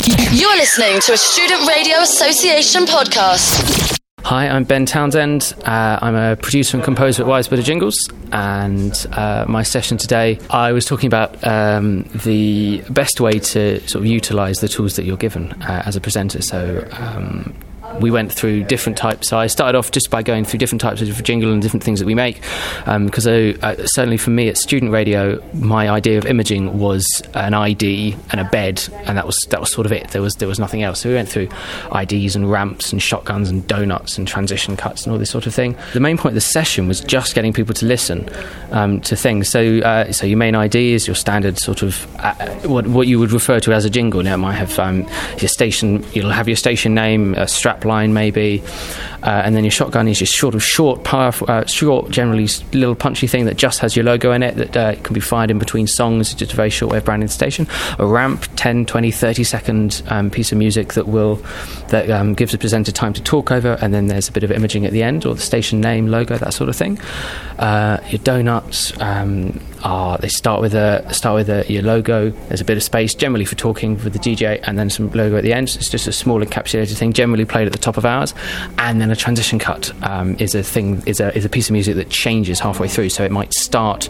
You're listening to a Student Radio Association podcast. Hi, I'm Ben Townsend. I'm a producer and composer at Wise Bit of Jingles, and my session today, I was talking about the best way to sort of utilise the tools that you're given as a presenter. So we went through different types. So I started off just by going through different types of jingle and different things that we make, because certainly for me at student radio, my idea of imaging was an ID and a bed, and that was sort of it. There was nothing else. So we went through IDs and ramps and shotguns and donuts and transition cuts and all this sort of thing. The main point of the session was just getting people to listen to things. So your main ID is your standard sort of what you would refer to as a jingle. Now it might have your station. You'll have your station name, a strap line maybe, and then your shotgun is your sort of short, powerful, short, generally little punchy thing that just has your logo in it, that can be fired in between songs. It's just a very short way of branding the station. A ramp, 10, 20, 30 second piece of music that gives the presenter time to talk over, and then there's a bit of imaging at the end, or the station name, logo, that sort of thing. Your donuts they start with your logo. There's a bit of space generally for talking with the DJ, and then some logo at the end. So it's just a small encapsulated thing, generally played at the top of hours. And then a transition cut is a piece of music that changes halfway through. So it might start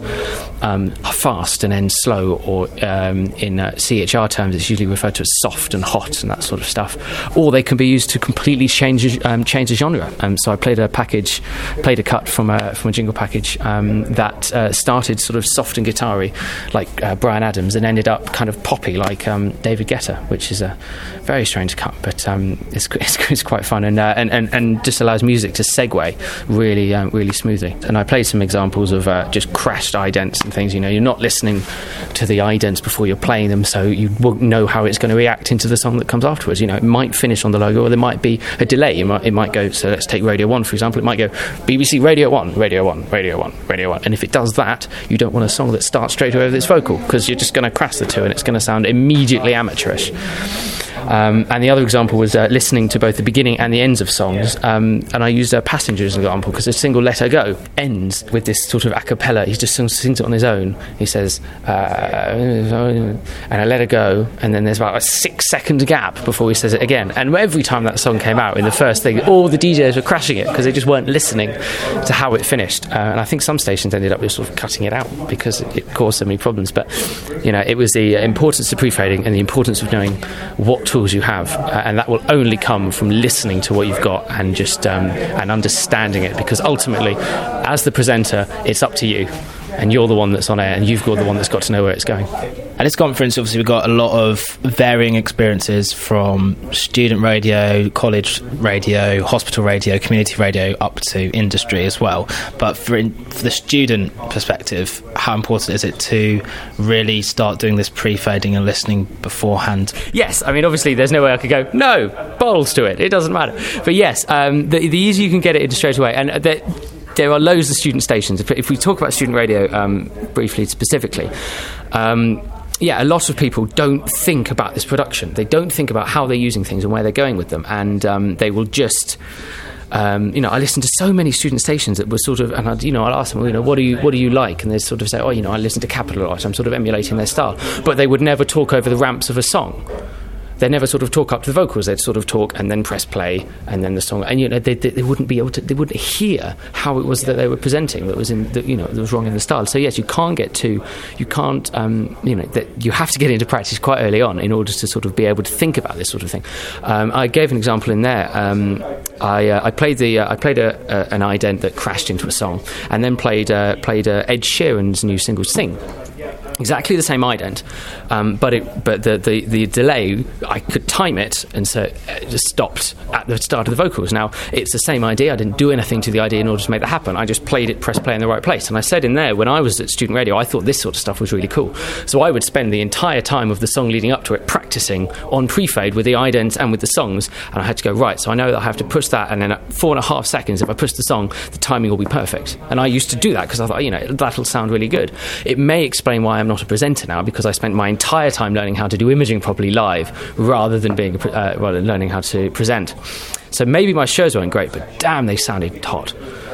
fast and end slow, or in CHR terms, it's usually referred to as soft and hot and that sort of stuff. Or they can be used to completely change the genre. So I played a cut from a jingle package that started sort of soft and guitar-y, like Bryan Adams, and ended up kind of poppy, like David Guetta, which is a very strange cut, but it's quite fun, and just allows music to segue really smoothly. And I played some examples of just crashed idents and things. You know, you're not listening to the idents before you're playing them, so you won't know how it's going to react into the song that comes afterwards. You know, it might finish on the logo, or there might be a delay. It might go, so let's take Radio 1 for example. It might go BBC Radio 1, Radio 1, Radio 1, Radio 1, and if it does that, you don't want a song that starts straight over this vocal, because you're just going to crash the two and it's going to sound immediately amateurish. And the other example was listening to both the beginning and the ends of songs, and I used Passenger as an example, because the single Let Her Go ends with this sort of a cappella. He just sings it on his own. He says, and I let her go, and then there's about a 6 second gap before he says it again. And every time that song came out in the first thing, all the DJs were crashing it, because they just weren't listening to how it finished. And I think some stations ended up just sort of cutting it out because it caused so many problems. But, you know, it was the importance of pre-fading and the importance of knowing what tools you have, and that will only come from listening to what you've got and just and understanding it, because ultimately as the presenter it's up to you, and you're the one that's on air, and you've got the one that's got to know where it's going. At this conference, obviously, we've got a lot of varying experiences, from student radio, college radio, hospital radio, community radio, up to industry as well. But for the student perspective, how important is it to really start doing this pre-fading and listening beforehand? Yes, I mean, obviously, there's no way I could go, no, balls to it doesn't matter. But yes, the easier you can get it in straight away, and there are loads of student stations. If we talk about student radio briefly, specifically, a lot of people don't think about this production. They don't think about how they're using things and where they're going with them, and they will just... I listen to so many student stations that were sort of, and I'll ask them, what do you like? And they sort of say, I listen to Capital a lot. I'm sort of emulating their style. But they would never talk over the ramps of a song. They never sort of talk up to the vocals. They'd sort of talk and then press play and then the song. And they wouldn't be able to. They wouldn't hear how it was that they were presenting. That was that was wrong in the style. So yes, you can't get to. You can't. That you have to get into practice quite early on in order to sort of be able to think about this sort of thing. I gave an example in there. I played an ident that crashed into a song, and then played Ed Sheeran's new single "Sing." Exactly the same ident, but the delay, I could time it, and so it just stopped at the start of the vocals. Now, it's the same idea. I didn't do anything to the idea in order to make that happen. I just played it, press play in the right place. And I said in there, when I was at student radio, I thought this sort of stuff was really cool. So I would spend the entire time of the song leading up to it practicing on pre-fade with the idents and with the songs, and I had to go, right, so I know that I have to push that, and then at 4.5 seconds, if I push the song, the timing will be perfect. And I used to do that because I thought, that'll sound really good. It may explain why I'm not a presenter now, because I spent my entire time learning how to do imaging properly live rather than learning how to present. So maybe my shows weren't great, but damn, they sounded hot.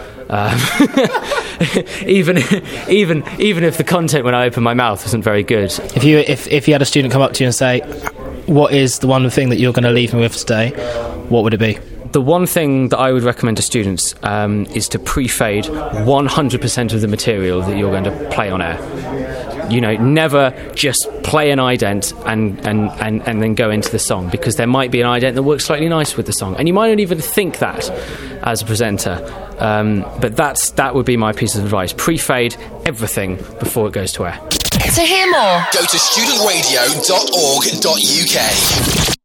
Even if the content when I opened my mouth wasn't very good. If you had a student come up to you and say, what is the one thing that you're going to leave me with today, what would it be? The one thing that I would recommend to students is to pre-fade 100% of the material that you're going to play on air. You know, never just play an ident and then go into the song, because there might be an ident that works slightly nice with the song, and you might not even think that as a presenter. But that would be my piece of advice. Pre-fade everything before it goes to air. To hear more, go to studentradio.org.uk.